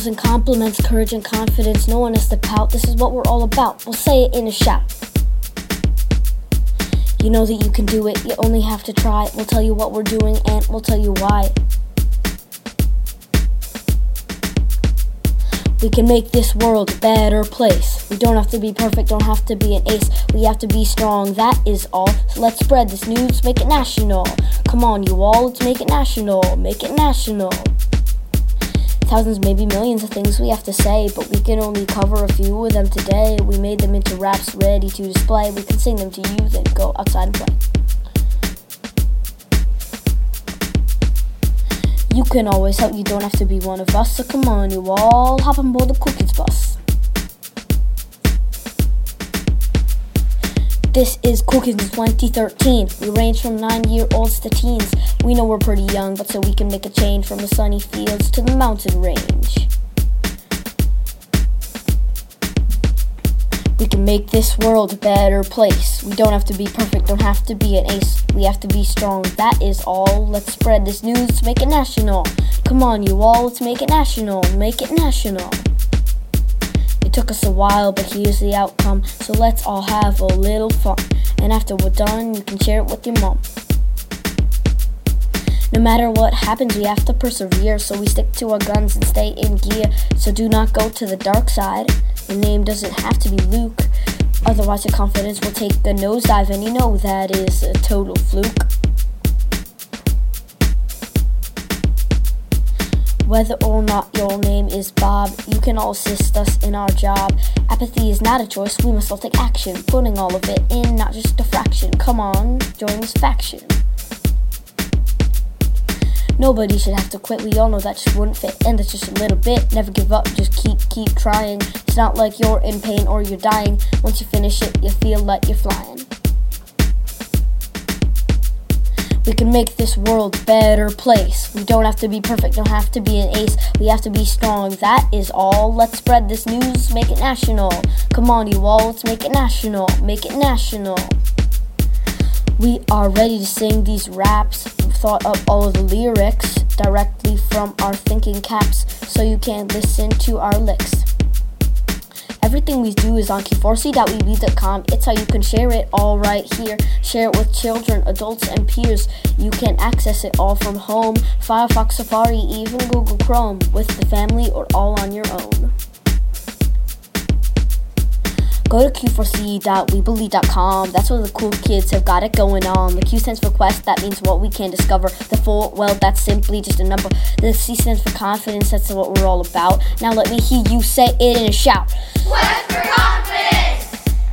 Kudos and compliments, courage and confidence. No one has to pout. This is what we're all about. We'll say it in a shout. You know that you can do it. You only have to try. We'll tell you what we're doing and we'll tell you why. We can make this world a better place. We don't have to be perfect, don't have to be an ace. We have to be strong, that is all. So let's spread this news, make it national. Come on, you all, let's make it national. Make it national. Thousands, maybe millions of things we have to say, but we can only cover a few of them today. We made them into raps ready to display. We can sing them to you, then go outside and play. You can always help, you don't have to be one of us. So come on, you all, hop on board the Cool Kids bus. This is Cool Kids 2013. We range from 9-year-olds to teens. We know we're pretty young, but so we can make a change from the sunny fields to the mountain range. We can make this world a better place. We don't have to be perfect, don't have to be an ace. We have to be strong, that is all. Let's spread this news, make it national. Come on, you all, let's make it national. Make it national. It took us a while, but here's the outcome. So let's all have a little fun. And after we're done, you can share it with your mom. No matter what happens, we have to persevere. So we stick to our guns and stay in gear. So do not go to the dark side. Your name doesn't have to be Luke. Otherwise your confidence will take a nosedive, and you know that is a total fluke. Whether or not your name is Bob, you can all assist us in our job. Apathy is not a choice, we must all take action. Putting all of it in, not just a fraction. Come on, join this faction. Nobody should have to quit, we all know that just wouldn't fit. And that's just a little bit, never give up, just keep trying. It's not like you're in pain or you're dying. Once you finish it, you feel like you're flying. We can make this world a better place. We don't have to be perfect, don't have to be an ace. We have to be strong, that is all. Let's spread this news, make it national. Come on, you all, let's make it national. Make it national. We are ready to sing these raps. We've thought up all of the lyrics directly from our thinking caps, so you can listen to our licks. Everything we do is on q4c.weebly.com. It's how you can share it all right here. Share it with children, adults, and peers. You can access it all from home, Firefox, Safari, even Google Chrome, with the family or all on your own. Go to q4c.weebly.com. That's where the cool kids have got it going on. The Q stands for quest, that means what we can discover. The 4, well, that's simply just a number. The C stands for confidence, that's what we're all about. Now let me hear you say it in a shout. Quest for confidence!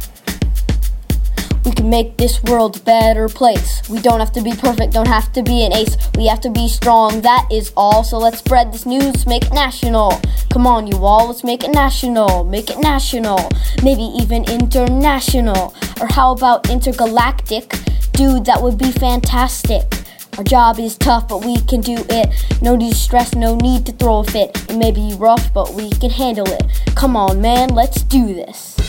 We can make this world a better place. We don't have to be perfect, don't have to be an ace. We have to be strong, that is all. So let's spread this news, make it national. Come on, you all, let's make it national. Make it national. Maybe even international. Or how about intergalactic? Dude, that would be fantastic. Our job is tough, but we can do it. No need to stress, no need to throw a fit. It may be rough, but we can handle it. Come on, man, let's do this.